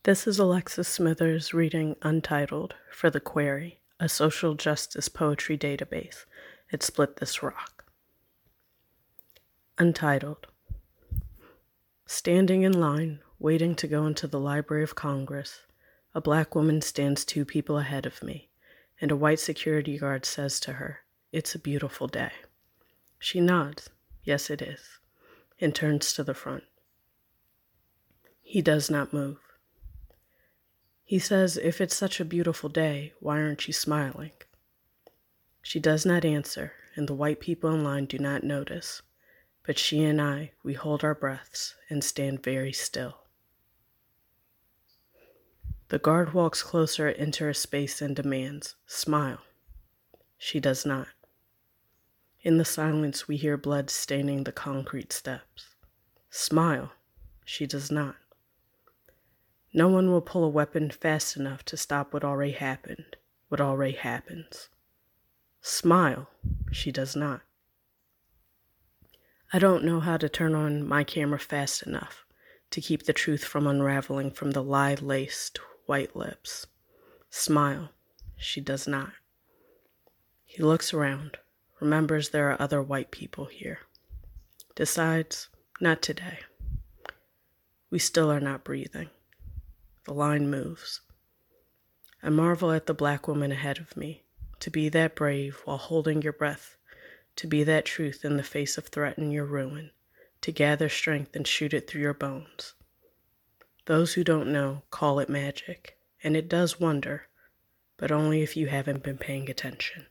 This is Alexis Smithers reading Untitled for The Query, a social justice poetry database at Split This Rock. Untitled. Standing in line, waiting to go into the Library of Congress, a black woman stands 2 people ahead of me, and a white security guard says to her, "It's a beautiful day." She nods, "Yes, it is," and turns to the front. He does not move. He says, "If it's such a beautiful day, why aren't you smiling?" She does not answer, and the white people in line do not notice, but she and I, we hold our breaths and stand very still. The guard walks closer into her space and demands, "Smile." She does not. In the silence, we hear blood staining the concrete steps. "Smile." She does not. No one will pull a weapon fast enough to stop what already happened, what already happens. "Smile." She does not. I don't know how to turn on my camera fast enough to keep the truth from unraveling from the lie-laced white lips. "Smile." She does not. He looks around, remembers there are other white people here. Decides, not today. We still are not breathing. The line moves. I marvel at the black woman ahead of me, to be that brave while holding your breath, to be that truth in the face of threat and your ruin, to gather strength and shoot it through your bones. Those who don't know call it magic, and it does wonder, but only if you haven't been paying attention.